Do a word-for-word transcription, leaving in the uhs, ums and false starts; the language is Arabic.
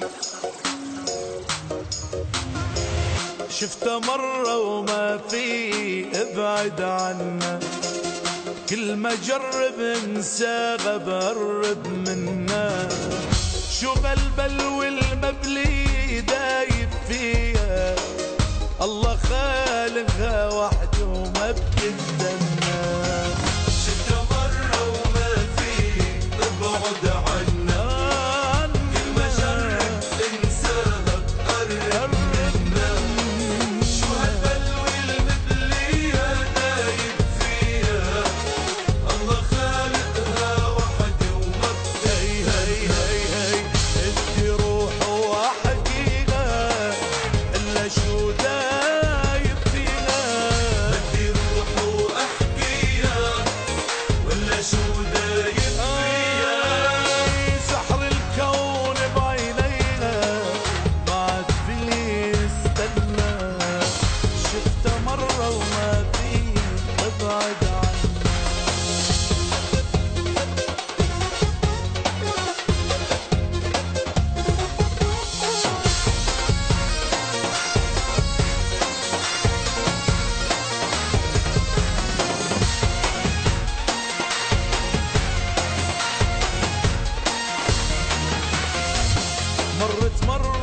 شفته مرة وما في ابعد عنه، كل ما جرب انساه بقرب منه. شو بالبلو المبلي دايب فيها، الله خالقها وحده وما بتستنى. شفته مرة وما في ابعد عنه، كل ما جرب انساه بقرب منه. شو هالبلو المبلي دايب فيها، الله خالقها وحده وما بتستنى. هي هي هي ادي روح واحكيها الا شو دايب فيها. بدي روح واحكيها ولا شو دايب فيها. سحر الكون بعينيها ما عاد في استنى. شفته مرة وما في ابعد عنه. مرت مرة